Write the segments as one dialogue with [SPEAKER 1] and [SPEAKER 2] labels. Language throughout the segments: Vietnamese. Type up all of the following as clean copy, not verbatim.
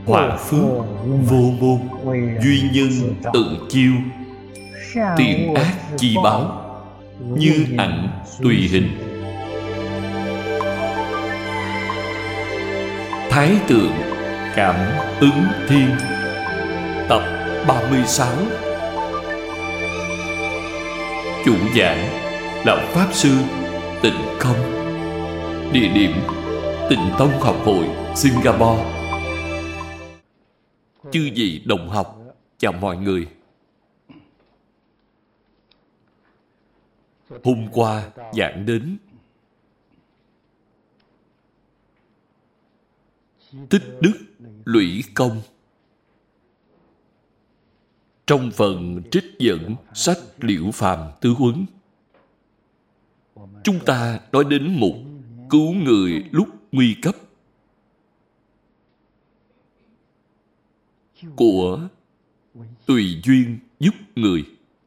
[SPEAKER 1] Hòa phước vô môn, duy nhân tự chiêu. Tiền ác chi báo, như ảnh tùy hình. Thái tượng cảm ứng thiên. Tập 36. Chủ giảng là Pháp Sư Tịnh Không. Địa điểm Tịnh Tông Học hội Singapore. Chư vị đồng học, chào mọi người. Hôm qua giảng đến tích đức lũy công. Trong phần trích dẫn sách Liễu Phàm Tứ Huấn, chúng ta nói đến mục cứu người lúc nguy cấp của tùy duyên giúp người.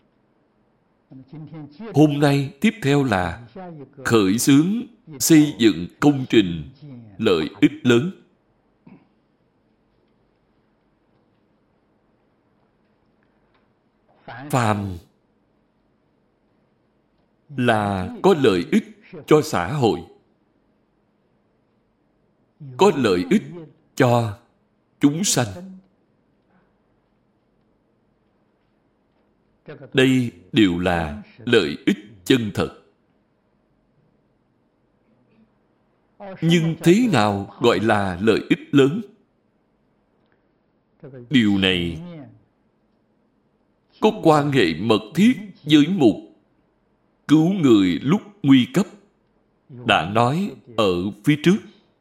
[SPEAKER 1] Hôm nay tiếp theo là khởi xướng xây dựng công trình lợi ích lớn. Phàm là có lợi ích cho xã hội, có lợi ích cho chúng sanh. Đây đều là lợi ích chân thật. Nhưng thế nào gọi là lợi ích lớn? Điều này có quan hệ mật thiết với mục cứu người lúc nguy cấp đã nói ở phía trước.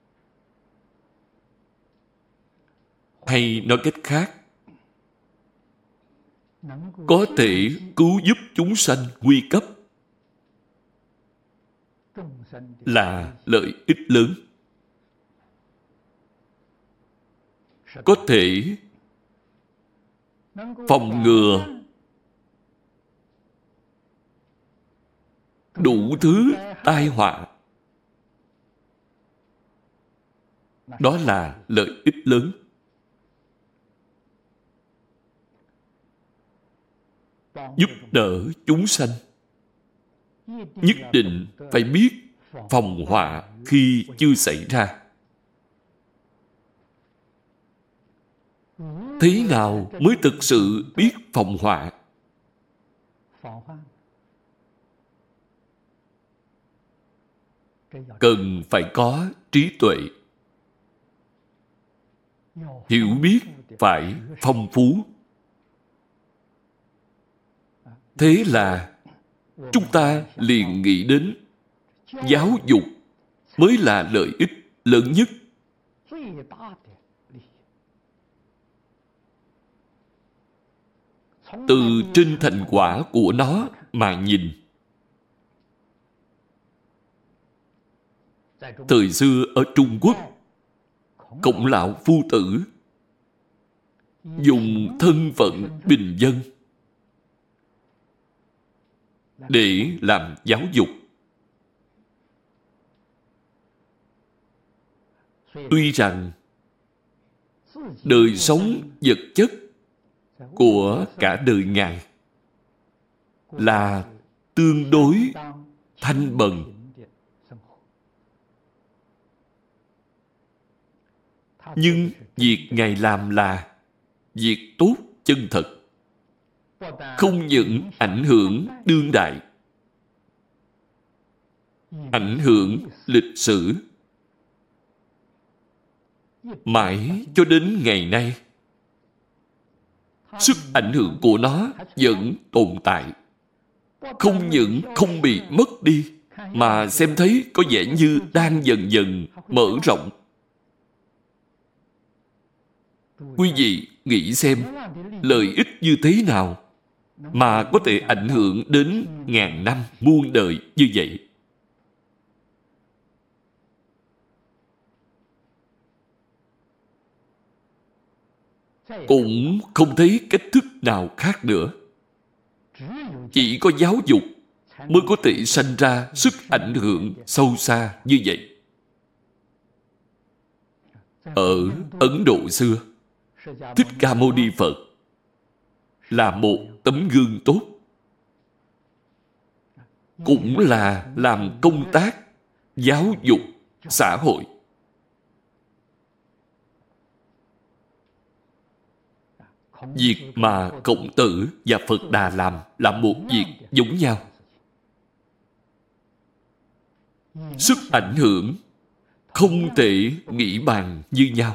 [SPEAKER 1] Hay nói cách khác, có thể cứu giúp chúng sanh nguy cấp là lợi ích lớn. Có thể phòng ngừa đủ thứ tai họa, đó là lợi ích lớn. Giúp đỡ chúng sanh, nhất định phải biết phòng họa khi chưa xảy ra. Thế nào mới thực sự biết phòng họa? Cần phải có trí tuệ, hiểu biết phải phong phú. Thế là chúng ta liền nghĩ đến giáo dục mới là lợi ích lớn nhất. Từ trên thành quả của nó mà nhìn. Thời xưa ở Trung Quốc, Khổng Lão Phu Tử dùng thân phận bình dân để làm giáo dục. Tuy rằng đời sống vật chất của cả đời Ngài là tương đối thanh bần, nhưng việc Ngài làm là việc tốt chân thật, không những ảnh hưởng đương đại, ảnh hưởng lịch sử, mãi cho đến ngày nay, sức ảnh hưởng của nó vẫn tồn tại. Không những không bị mất đi, mà xem thấy có vẻ như đang dần dần mở rộng. Quý vị nghĩ xem, lợi ích như thế nào mà có thể ảnh hưởng đến ngàn năm muôn đời như vậy? Cũng không thấy cách thức nào khác nữa. Chỉ có giáo dục mới có thể sanh ra sức ảnh hưởng sâu xa như vậy. Ở Ấn Độ xưa, Thích Ca Mâu Ni Phật là một tấm gương tốt, cũng là làm công tác giáo dục xã hội. Việc mà Khổng Tử và Phật Đà làm là một việc giống nhau. Sức ảnh hưởng không thể nghĩ bàn như nhau.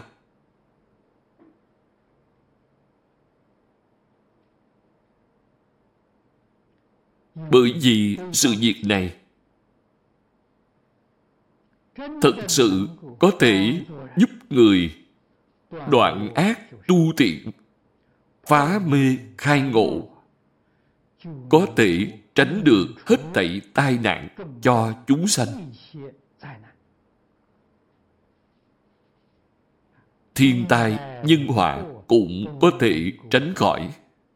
[SPEAKER 1] Bởi vì sự việc này thật sự có thể giúp người đoạn ác tu thiện, phá mê khai ngộ, có thể tránh được hết thảy tai nạn cho chúng sanh. Thiên tai, nhân họa cũng có thể tránh khỏi.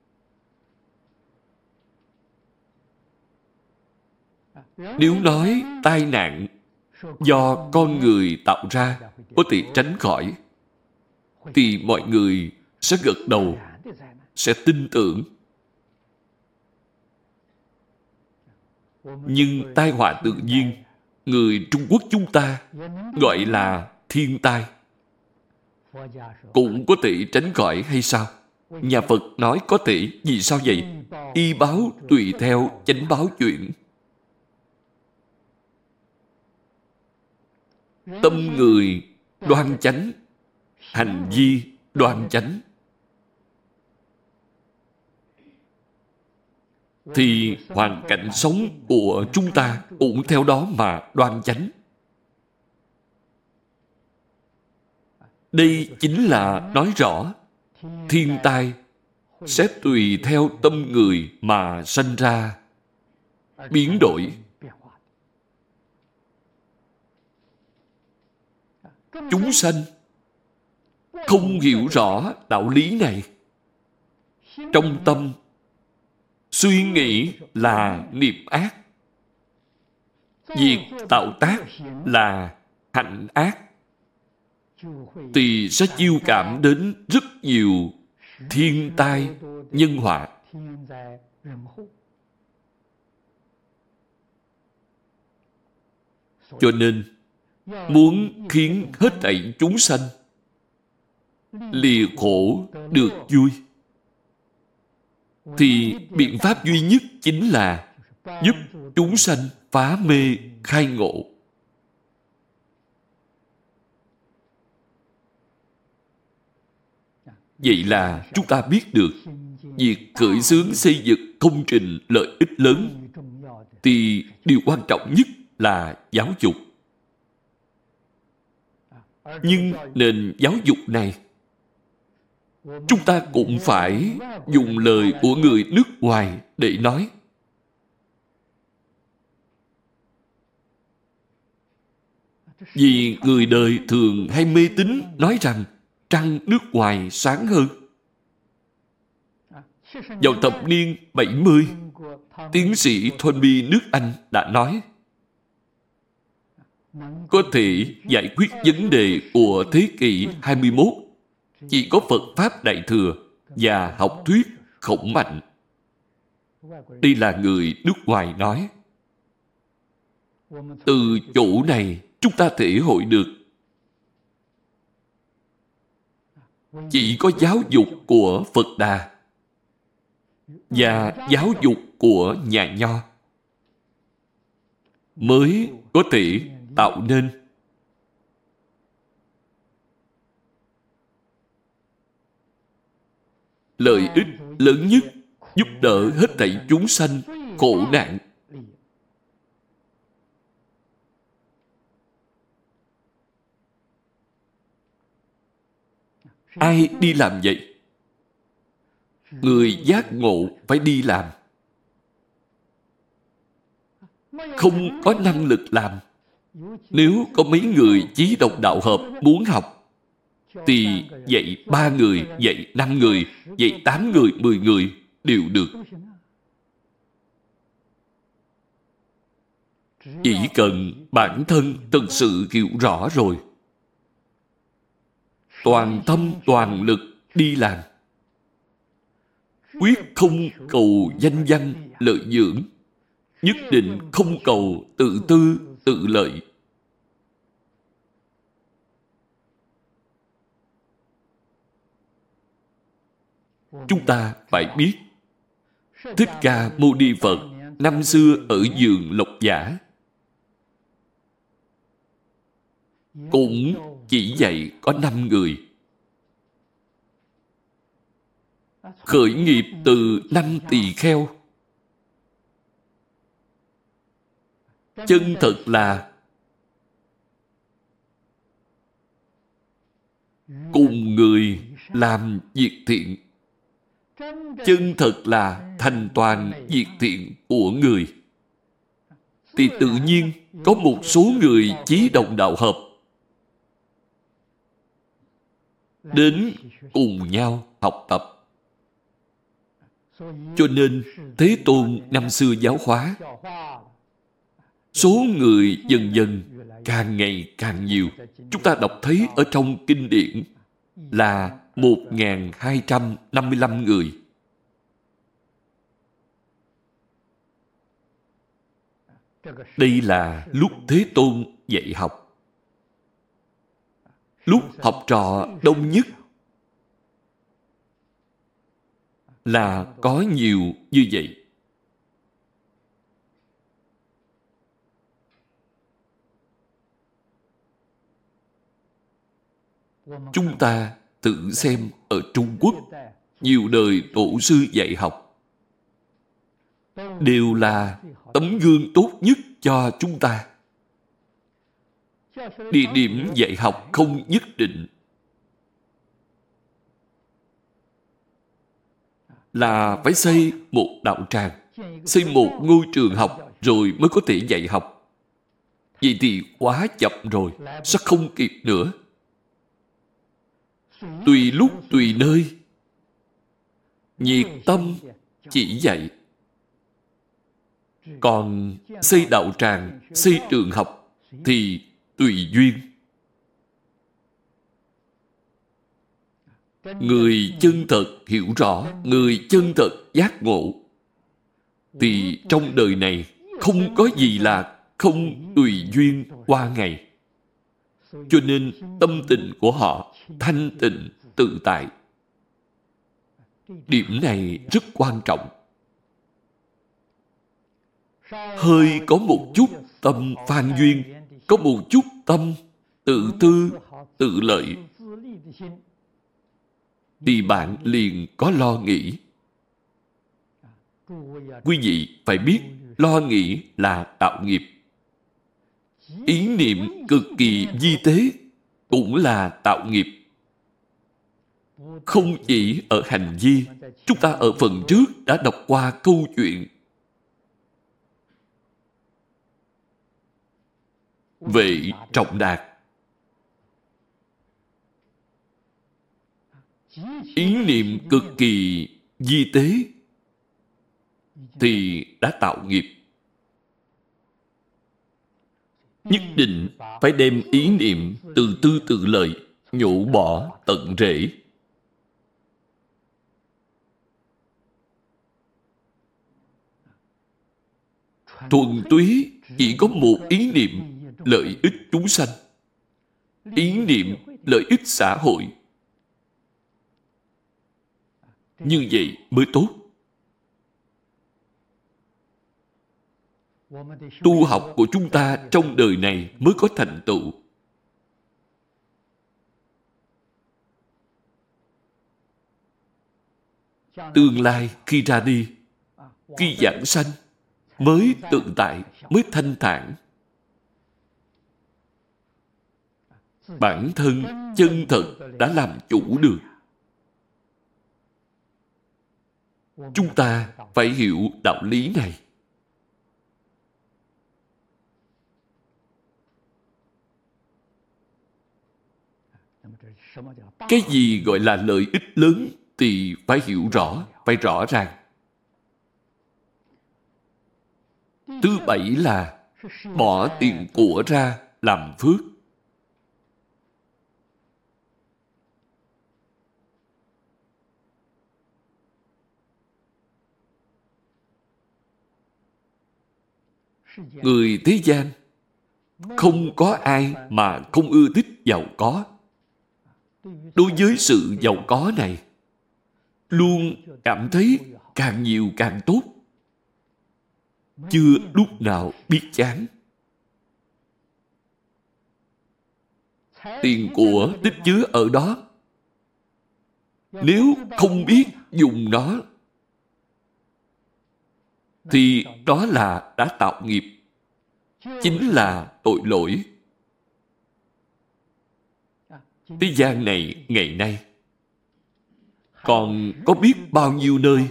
[SPEAKER 1] Nếu nói tai nạn do con người tạo ra có thể tránh khỏi, thì mọi người sẽ gật đầu, sẽ tin tưởng. Nhưng tai họa tự nhiên, người Trung Quốc chúng ta gọi là thiên tai, cũng có thể tránh khỏi hay sao? Nhà Phật nói có thể. Vì sao vậy? Y báo tùy theo chánh báo chuyển. Tâm người đoan chánh, hành vi đoan chánh, thì hoàn cảnh sống của chúng ta cũng theo đó mà đoan chánh. Đây chính là nói rõ thiên tai sẽ tùy theo tâm người mà sanh ra biến đổi. Chúng sanh không hiểu rõ đạo lý này, trong tâm suy nghĩ là nghiệp ác, việc tạo tác là hạnh ác, thì sẽ chiêu cảm đến rất nhiều thiên tai, nhân họa. Cho nên, muốn khiến hết thảy chúng sanh lìa khổ được vui, thì biện pháp duy nhất chính là giúp chúng sanh phá mê khai ngộ. Vậy là chúng ta biết được việc khởi xướng xây dựng công trình lợi ích lớn thì điều quan trọng nhất là giáo dục. Nhưng nền giáo dục này, chúng ta cũng phải dùng lời của người nước ngoài để nói. Vì người đời thường hay mê tín nói rằng trăng nước ngoài sáng hơn. Vào thập niên 70, tiến sĩ Toynbee nước Anh đã nói có thể giải quyết vấn đề của thế kỷ 21 chỉ có Phật Pháp Đại Thừa và học thuyết Khổng Mạnh. Đây là người nước ngoài nói. Từ chỗ này chúng ta thể hội được chỉ có giáo dục của Phật Đà và giáo dục của nhà Nho mới có thể tạo nên lợi ích lớn nhất, giúp đỡ hết thảy chúng sanh khổ nạn. Ai đi làm vậy? Người giác ngộ phải đi làm. Không có năng lực làm. Nếu có mấy người chí độc đạo hợp muốn học, thì dạy 3 người, dạy 5 người, dạy 8 người, 10 người đều được. Chỉ cần bản thân thật sự hiểu rõ rồi, toàn tâm toàn lực đi làm. Quyết không cầu danh văn, lợi dưỡng. Nhất định không cầu tự tư, tự lợi. Chúng ta phải biết, Thích Ca Mâu Ni Phật năm xưa ở vườn Lộc Giả cũng chỉ dạy có 5 người. Khởi nghiệp từ 5 tỳ kheo. Chân thật là cùng người làm việc thiện. Chân thật là thành toàn việc thiện của người. Thì tự nhiên có một số người chí đồng đạo hợp đến cùng nhau học tập. Cho nên Thế Tôn năm xưa giáo hóa, số người dần dần càng ngày càng nhiều. Chúng ta đọc thấy ở trong kinh điển là 1.255 người. Đây là lúc Thế Tôn dạy học. Lúc học trò đông nhất là có nhiều như vậy. Chúng ta tự xem ở Trung Quốc, nhiều đời tổ sư dạy học đều là tấm gương tốt nhất cho chúng ta. Địa điểm dạy học không nhất định là phải xây một đạo tràng, xây một ngôi trường học rồi mới có thể dạy học. Vậy thì quá chậm rồi, sẽ không kịp nữa. Tùy lúc tùy nơi, nhiệt tâm chỉ dạy. Còn xây đạo tràng, xây trường học thì tùy duyên. Người chân thật hiểu rõ, người chân thật giác ngộ, thì trong đời này không có gì là không tùy duyên qua ngày. Cho nên tâm tình của họ thanh tịnh, tự tại. Điểm này rất quan trọng. Hơi có một chút tâm phan duyên, có một chút tâm tự tư, tự lợi, thì bạn liền có lo nghĩ. Quý vị phải biết, lo nghĩ là tạo nghiệp. Ý niệm cực kỳ vi tế cũng là tạo nghiệp. Không chỉ ở hành vi, chúng ta ở phần trước đã đọc qua câu chuyện Vệ Trọng Đạt. Ý niệm cực kỳ vi tế thì đã tạo nghiệp. Nhất định phải đem ý niệm tự tư tự lợi nhổ bỏ tận rễ. Thuần túy chỉ có một ý niệm lợi ích chúng sanh, ý niệm lợi ích xã hội. Như vậy mới tốt. Tu học của chúng ta trong đời này mới có thành tựu. Tương lai khi ra đi, khi giảng sanh, mới tự tại, mới thanh thản. Bản thân chân thật đã làm chủ được. Chúng ta phải hiểu đạo lý này. Cái gì gọi là lợi ích lớn thì phải hiểu rõ, phải rõ ràng. Thứ bảy là bỏ tiền của ra làm phước. Người thế gian không có ai mà không ưa thích giàu có. Đối với sự giàu có này, luôn cảm thấy càng nhiều càng tốt. Chưa lúc nào biết chán. Tiền của tích chứa ở đó, nếu không biết dùng nó, thì đó là đã tạo nghiệp, chính là tội lỗi. Thế gian này ngày nay còn có biết bao nhiêu nơi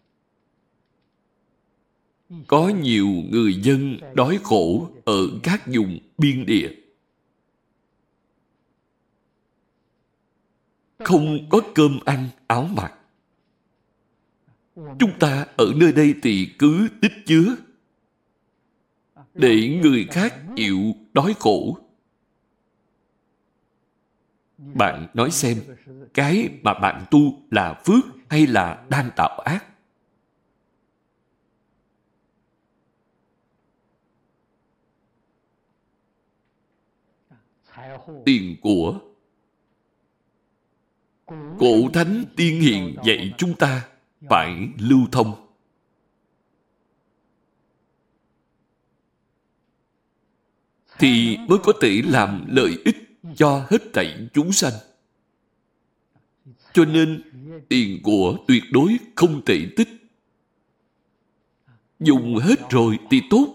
[SPEAKER 1] có nhiều người dân đói khổ ở các vùng biên địa, không có cơm ăn áo mặc. Chúng ta ở nơi đây thì cứ tích chứa để người khác chịu đói khổ. Bạn nói xem, cái mà bạn tu là phước hay là đang tạo ác? Tiền của, cổ thánh tiên hiền dạy chúng ta phải lưu thông. Thì mới có thể làm lợi ích cho hết thảy chúng sanh. Cho nên tiền của tuyệt đối không thể tích. Dùng hết rồi thì tốt.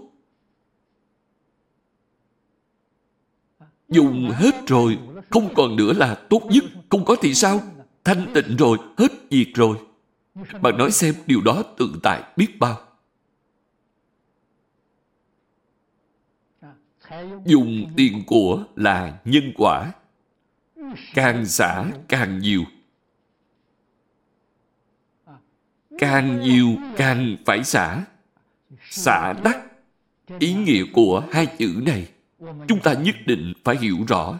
[SPEAKER 1] Dùng hết rồi, không còn nữa là tốt nhất. Không có thì sao? Thanh tịnh rồi, hết việc rồi. Bạn nói xem điều đó tự tại biết bao. Dùng tiền của là nhân quả. Càng xả càng nhiều. Càng nhiều càng phải xả. Xả đắc. Ý nghĩa của hai chữ này chúng ta nhất định phải hiểu rõ.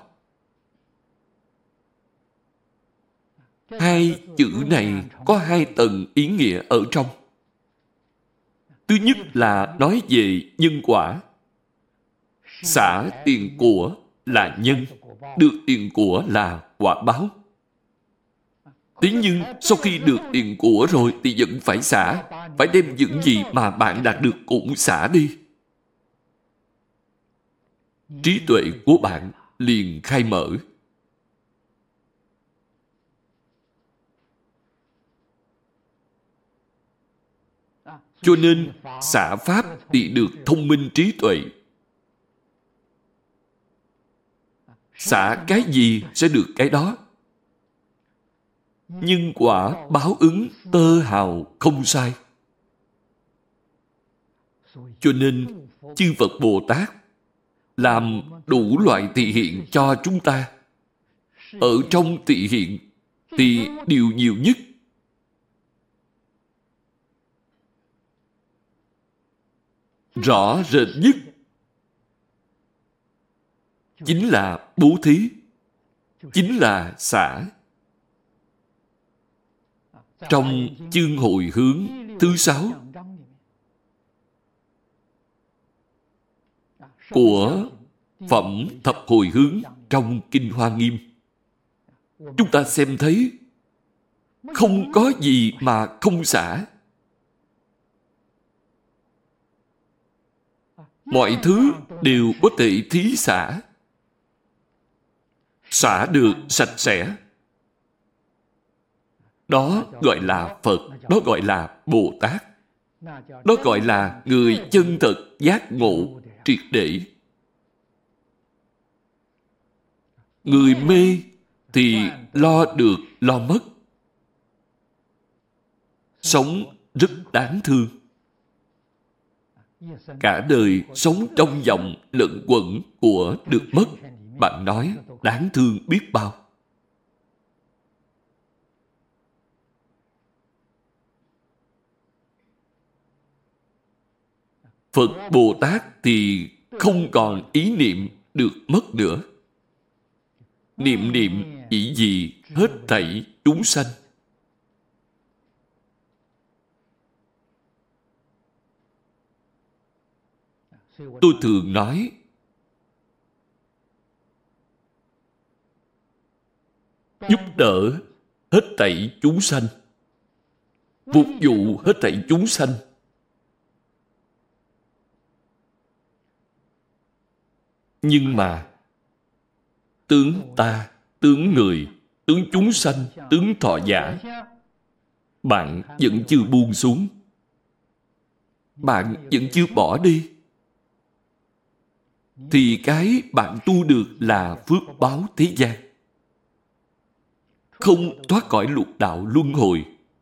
[SPEAKER 1] Hai chữ này có hai tầng ý nghĩa ở trong. Thứ nhất là nói về nhân quả. Xả tiền của là nhân, được tiền của là quả báo. Thế nhưng sau khi được tiền của rồi thì vẫn phải xả. Phải đem những gì mà bạn đạt được cũng xả đi. Trí tuệ của bạn liền khai mở. Cho nên xả pháp thì được thông minh trí tuệ. Xả cái gì sẽ được cái đó. Nhân quả báo ứng tơ hào không sai. Cho nên chư Phật Bồ Tát làm đủ loại thị hiện cho chúng ta. Ở trong thị hiện thì điều nhiều nhất rõ rệt nhất chính là bố thí, chính là xả. Trong chương hồi hướng thứ 6 của Phẩm Thập Hồi Hướng trong Kinh Hoa Nghiêm, chúng ta xem thấy không có gì mà không xả. Mọi thứ đều có thể thí xả. Xả được sạch sẽ. Đó gọi là Phật, đó gọi là Bồ Tát. Đó gọi là người chân thật giác ngộ triệt để. Người mê thì lo được lo mất. Sống rất đáng thương. Cả đời sống trong vòng lẫn quẩn của được mất. Bạn nói đáng thương biết bao. Phật Bồ Tát thì không còn ý niệm được mất nữa. Niệm niệm chỉ vì hết thảy chúng sanh. tôi thường nói, giúp đỡ hết thảy chúng sanh, phục vụ hết thảy chúng sanh. Nhưng mà tướng ta, tướng người, tướng chúng sanh, tướng thọ giả, bạn vẫn chưa buông xuống. Bạn vẫn chưa bỏ đi. Thì cái bạn tu được là phước báo thế gian, không thoát khỏi lục đạo luân hồi.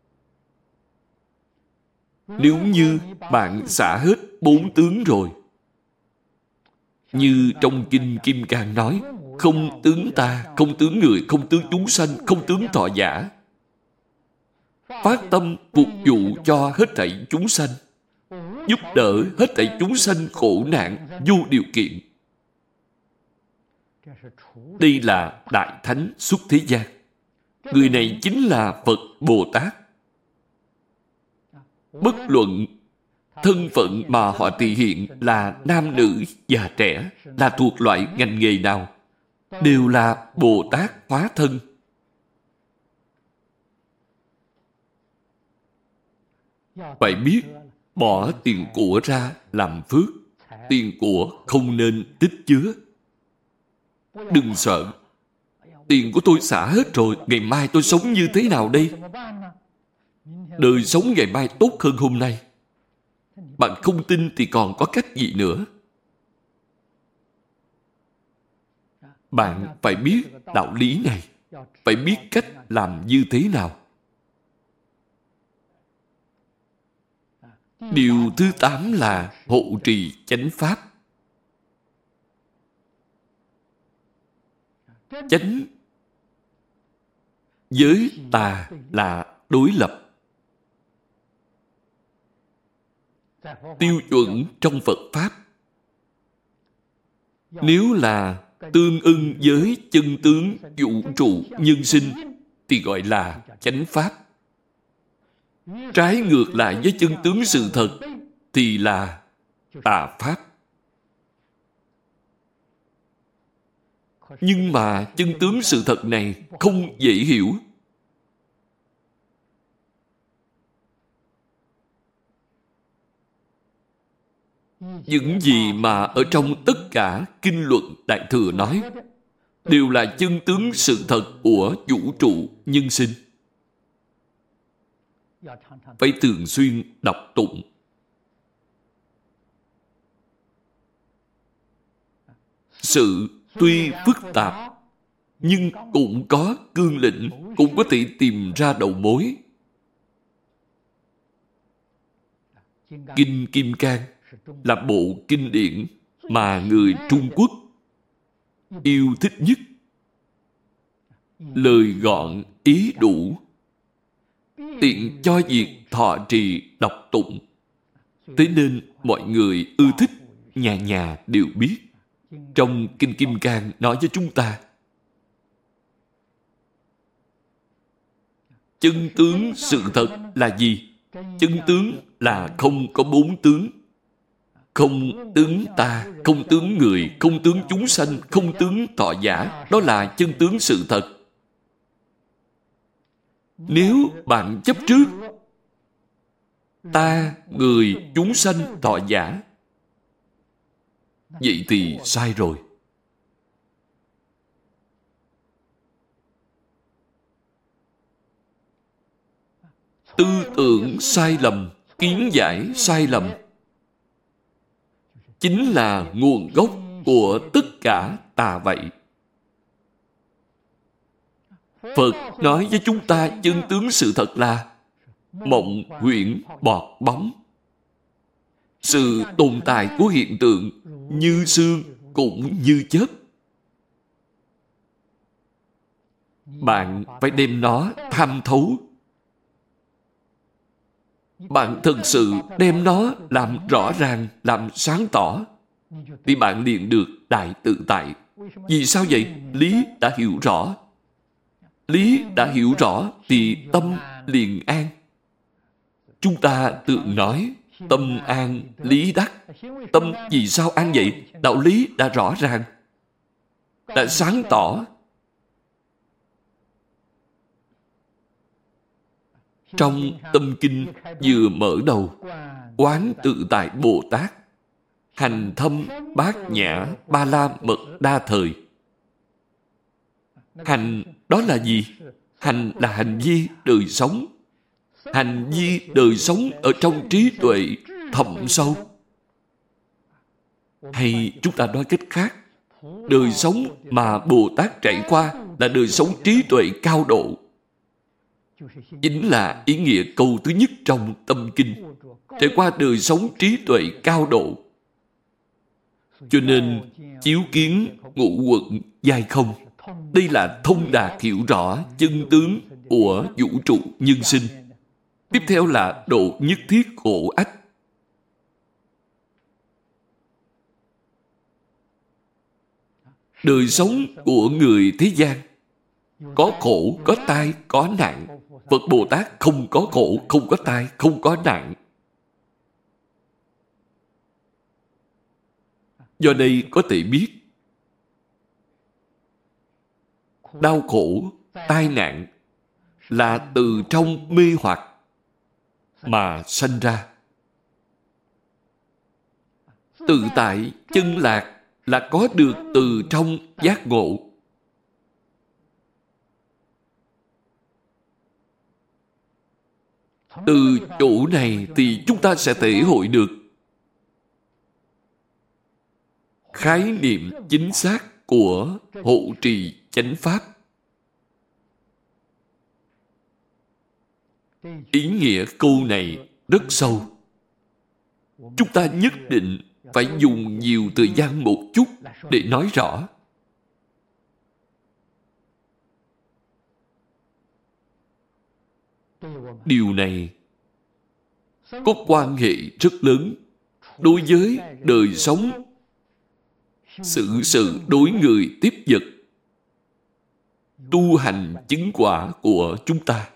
[SPEAKER 1] Nếu như bạn xả hết 4 tướng rồi, như trong Kinh Kim Cang nói, không tướng ta, không tướng người, không tướng chúng sanh, không tướng thọ giả, phát tâm phục vụ cho hết thảy chúng sanh, giúp đỡ hết thảy chúng sanh khổ nạn vô điều kiện. Đây là Đại Thánh xuất thế gian. Người này chính là Phật Bồ Tát. Bất luận thân phận mà họ thể hiện là nam nữ, già trẻ, là thuộc loại ngành nghề nào, đều là Bồ Tát hóa thân. Phải biết bỏ tiền của ra làm phước. Tiền của không nên tích chứa. Đừng sợ. Tiền của tôi xả hết rồi, ngày mai tôi sống như thế nào đây? Đời sống ngày mai tốt hơn hôm nay. Bạn không tin thì còn có cách gì nữa? Bạn phải biết đạo lý này, phải biết cách làm như thế nào. Điều thứ 8 là hộ trì chánh pháp. Chánh với tà là đối lập. Tiêu chuẩn trong Phật Pháp, nếu là tương ưng với chân tướng vũ trụ nhân sinh thì gọi là chánh pháp. Trái ngược lại với chân tướng sự thật thì là tà pháp. Nhưng mà chân tướng sự thật này không dễ hiểu. Những gì mà ở trong tất cả kinh luận Đại Thừa nói đều là chân tướng sự thật của vũ trụ nhân sinh. Phải thường xuyên đọc tụng. Sự tuy phức tạp nhưng cũng có cương lĩnh, cũng có thể tìm ra đầu mối. Kinh Kim Cang là bộ kinh điển mà người Trung Quốc yêu thích nhất. Lời gọn, ý đủ, tiện cho việc thọ trì đọc tụng. Thế nên mọi người ưa thích, nhà nhà đều biết. Trong Kinh Kim Cang nói với chúng ta, chân tướng sự thật là gì? Chân tướng là không có 4 tướng. Không tướng ta, không tướng người, không tướng chúng sanh, không tướng thọ giả. Đó là chân tướng sự thật. Nếu bạn chấp trước ta, người, chúng sanh, thọ giả, vậy thì sai rồi. Tư tưởng sai lầm, kiến giải sai lầm chính là nguồn gốc của tất cả tà vậy. Phật nói với chúng ta chân tướng sự thật là mộng huyễn bọt bóng. Sự tồn tại của hiện tượng như sương cũng như chớp. Bạn phải đem nó tham thấu. Bạn thực sự đem nó làm rõ ràng, làm sáng tỏ, thì bạn liền được đại tự tại. Vì sao vậy? Lý đã hiểu rõ. Lý đã hiểu rõ thì tâm liền an. Chúng ta tự nói tâm an lý đắc. Tâm vì sao an vậy? Đạo lý đã rõ ràng, đã sáng tỏ. Trong tâm kinh vừa mở đầu, Quán Tự Tại Bồ Tát hành thâm bát nhã ba la mật đa thời. Hành đó là gì? Hành là hành vi đời sống. Hành vi đời sống ở trong trí tuệ thậm sâu. Hay chúng ta nói cách khác, đời sống mà Bồ Tát trải qua là đời sống trí tuệ cao độ. Chính là ý nghĩa câu thứ nhất trong tâm kinh. Trải qua đời sống trí tuệ cao độ. Cho nên, chiếu kiến ngũ uẩn giai không. Đây là thông đạt hiểu rõ chân tướng của vũ trụ nhân sinh. Tiếp theo là độ nhất thiết khổ ách. Đời sống của người thế gian có khổ, có tai, có nạn. Phật Bồ Tát không có khổ, không có tai, không có nạn. Do đây có thể biết đau khổ, tai nạn là từ trong mê hoặc mà sanh ra. Tự tại, chân lạc là có được từ trong giác ngộ. Từ chỗ này thì chúng ta sẽ thể hội được khái niệm chính xác của hộ trì chánh pháp. Ý nghĩa câu này rất sâu. Chúng ta nhất định phải dùng nhiều thời gian một chút để nói rõ. Điều này có quan hệ rất lớn đối với đời sống, xử sự đối người tiếp vật, tu hành chứng quả của chúng ta.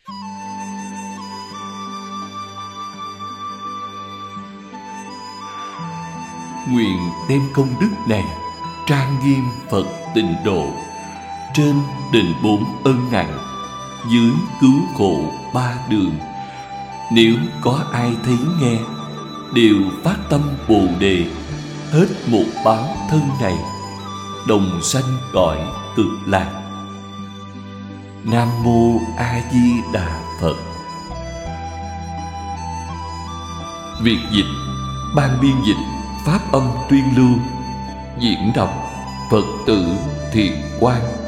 [SPEAKER 1] Nguyện đem công đức này trang nghiêm Phật Tịnh Độ, trên đền 4 ân nặng, dưới cứu khổ 3 đường. Nếu có ai thấy nghe, đều phát tâm Bồ Đề, hết một báo thân này, đồng sanh cõi Cực Lạc. Nam Mô A Di Đà Phật. Việt dịch, ban biên dịch Pháp Âm Tuyên Lưu, diễn đọc Phật tử Thiện Quang.